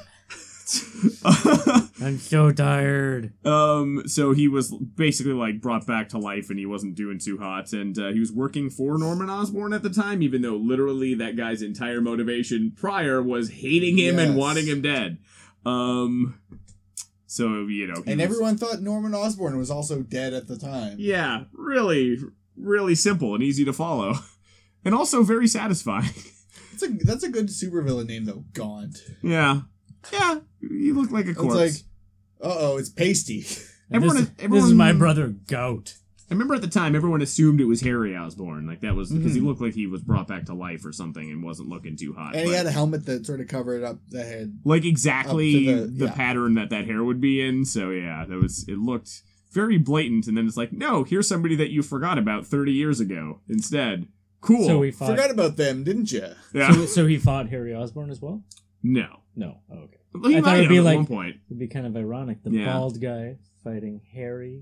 I'm so tired. um, so he was basically like brought back to life, and he wasn't doing too hot. And uh, he was working for Norman Osborn at the time, even though literally that guy's entire motivation prior was hating him and Yes. wanting him dead. Um, so you know, he And was- everyone thought Norman Osborn was also dead at the time. yeah, really, really simple and easy to follow, and also very satisfying. That's a that's a good supervillain name though. Gaunt. yeah, yeah, he looked like a It's corpse. like, uh oh, it's pasty. And Everyone this, is- everyone- this is my brother Goat. I remember at the time everyone assumed it was Harry Osborn, like that was because Mhm. he looked like he was brought back to life or something and wasn't looking too hot. And he but- had a helmet that sort of covered up the head. like exactly Up to the, the- yeah. pattern that that hair would be in. So yeah, that was it looked very blatant. And then it's like, no, here's somebody that you forgot about thirty years ago instead. Cool. So he fought. Forgot about them, didn't you? yeah. So, so he fought Harry Osborn as well. no. No. Oh, okay. Well, he I might thought it'd have be at like- one point. It'd be kind of ironic. The Yeah. bald guy fighting Harry.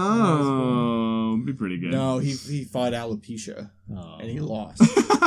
Oh, it'd be pretty good. No, he he fought alopecia Oh. and he lost.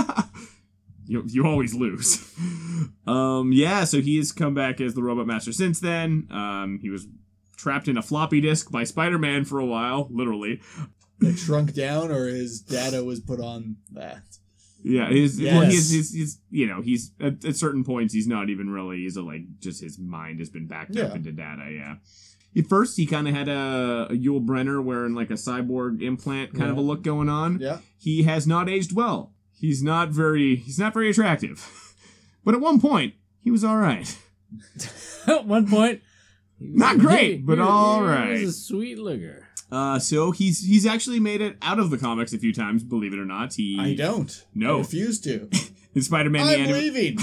you you always lose. Um, yeah, so he has come back as the Robot Master since then. Um, he was trapped in a floppy disk by Spider-Man for a while, literally. It shrunk down, or his data was put on that. Yeah, he's well, Yes. he's, he's he's you know he's at, at certain points he's not even really he's a, like just his mind has been backed up Yeah. into data. Yeah. At first, he kind of had a, a Yul Brenner wearing like a cyborg implant kind of a Yeah. look going on. Yeah. He has not aged well. He's not very he's not very attractive. But at one point, he was all right. At one point, he was- Not great, he- but he- all he right. was a sweet looker. Uh, so he's he's actually made it out of the comics a few times, believe it or not. He I don't. No. I refuse to. in Spider-Man the I'm anim- leaving.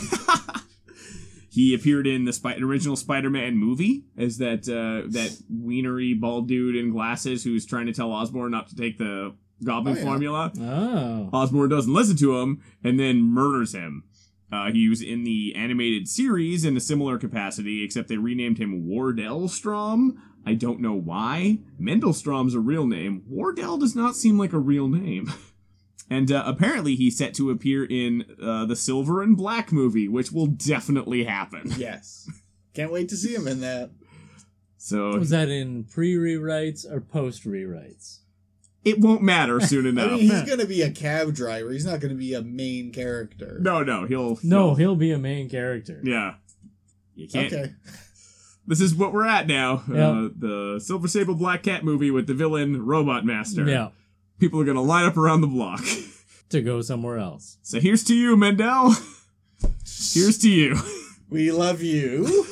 He appeared in the Sp- original Spider-Man movie as that uh, that wienery bald dude in glasses who's trying to tell Osborn not to take the Goblin Oh, yeah. formula. Oh. Osborn doesn't listen to him and then murders him. Uh, he was in the animated series in a similar capacity, except they renamed him Wardell Strom. I don't know why. Mendelstrom's a real name. Wardell does not seem like a real name. And uh, apparently he's set to appear in uh, the Silver and Black movie, which will definitely happen. Yes. Can't wait to see him in that. So Was that in pre-rewrites or post-rewrites? it won't matter soon I enough. mean, he's going to be a cab driver. He's not going to be a main character. No, no, he'll... No, he'll- he'll be a main character. Yeah. You can't... Okay. This is what we're at now. Yeah. Uh, the Silver Sable Black Cat movie with the villain Robot Master. Yeah. People are going to line up around the block. To go somewhere else. So here's to you, Mendel. Here's to you. We love you.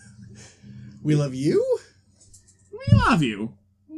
We love you? We love you.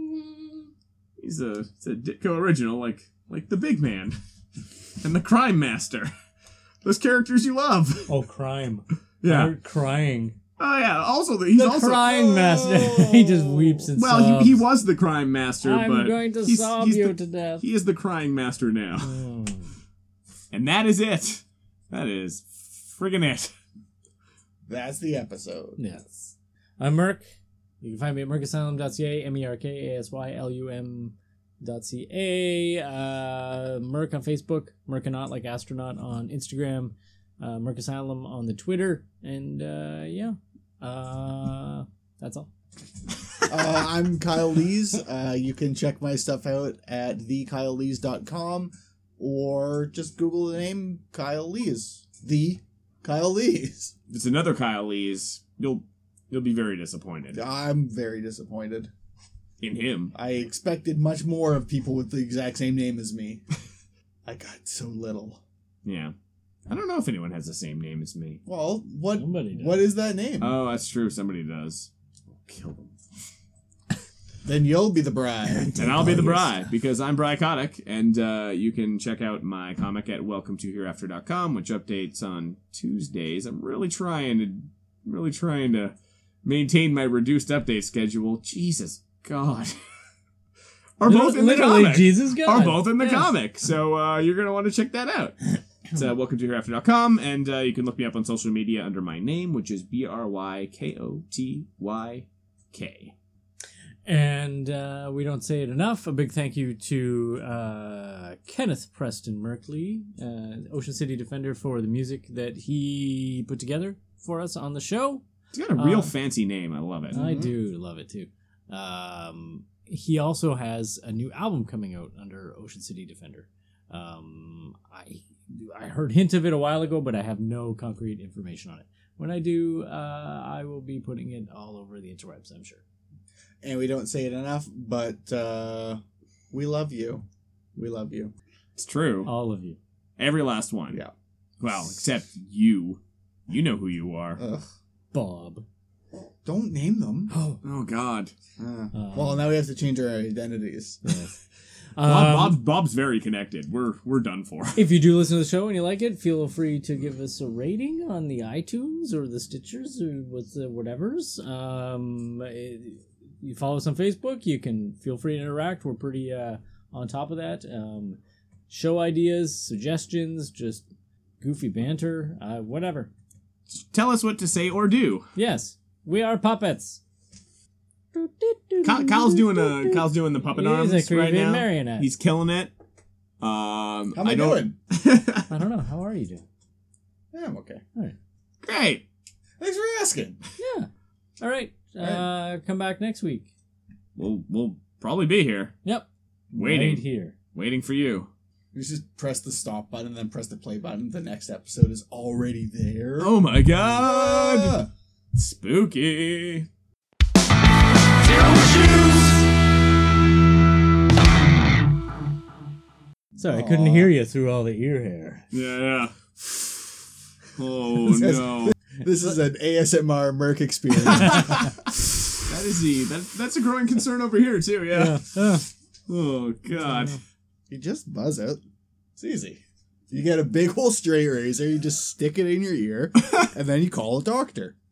He's a, he's a Ditko original, like like the Big Man and the Crime Master. Those characters you love. Oh, crime. I Yeah. heard crying. Oh yeah. Also, the, he's The also crying master. He just weeps and well, sobs. he, he was the Crime Master, I'm but going to he's, sob he's you the, to death. he is the Crying Master now, Mm. and that is it. That is friggin' it. That's the episode. Yes. I'm Merc. You can find me at merc asylum dot c a, M E R K A S Y L U M dot C A. Uh, Merc on Facebook, Merconaut like astronaut on Instagram, uh, Merc Asylum on the Twitter, and uh, yeah, uh, that's all. uh, I'm Kyle Lees. Uh, you can check my stuff out at the kyle lees dot com or just Google the name Kyle Lees. The Kyle Lees. If it's another Kyle Lees, you'll you'll be very disappointed I'm very disappointed. in him. I expected much more of people with the exact same name as me. I got so little. Yeah. I don't know if anyone has the same name as me. Well, what Somebody does. what is that name? Oh, that's true. Somebody does. I'll kill them. Then you'll be the bride. And I'll be the bride because I'm Bry Kotick, and uh, you can check out my comic at welcome to hereafter dot com, which updates on Tuesdays. I'm really trying to, really trying to maintain my reduced update schedule. Jesus God, are both in the Literally, comic. Jesus God. Are both in the Yes. comic, so uh, you're gonna want to check that out. It's uh, welcome to hereafter dot com, and uh, you can look me up on social media under my name, which is B R Y K O T Y K. And uh, we don't say it enough. A big thank you to uh, Kenneth Preston Merkley, uh, Ocean City Defender, for the music that he put together for us on the show. It's got a real Uh, fancy name. I love it. I do love it too. Um, he also has a new album coming out under Ocean City Defender. Um, I I heard hint of it a while ago, but I have no concrete information on it. When I do, uh, I will be putting it all over the interwebs, I'm sure. And we don't say it enough, but uh, we love you. We love you. It's true. All of you. Every last one. Yeah. Well, except you. You know who you are. Ugh. Bob. Don't name them. Oh. Oh, God. Uh, Uh, well, now we have to change our identities. Yes. Um, Bob, Bob's, Bob's very connected. We're we're done for. If you do listen to the show and you like it, feel free to give us a rating on the iTunes or the Stitchers or what's the whatevers. Um, it, you follow us on Facebook. You can feel free to interact. We're pretty uh, on top of that. Um, show ideas, suggestions, just goofy banter, uh, whatever. Tell us what to say or do. Yes, we are puppets. Kyle, Kyle's doing a Kyle's doing the puppet He's arms a creepy right now. marionette. He's killing it. Um, How am I, I don't. doing? I don't know. How are you doing? Yeah, I'm okay. Great. Thanks for asking. Yeah. All right. Uh, come back next week. We'll we'll probably be here, Yep. waiting Right here. waiting for you. You just press the stop button and then press the play button. The next episode is already there. Oh my god! Ah! Spooky. Sorry, I couldn't hear you through all the ear hair. Yeah, yeah. Oh This- no. This is an A S M R Merc experience. That is the that, that's a growing concern over here too. Yeah. Uh, Oh god. You just buzz it. It's easy. You get a big old straight razor, you just stick it in your ear, and then you call a doctor.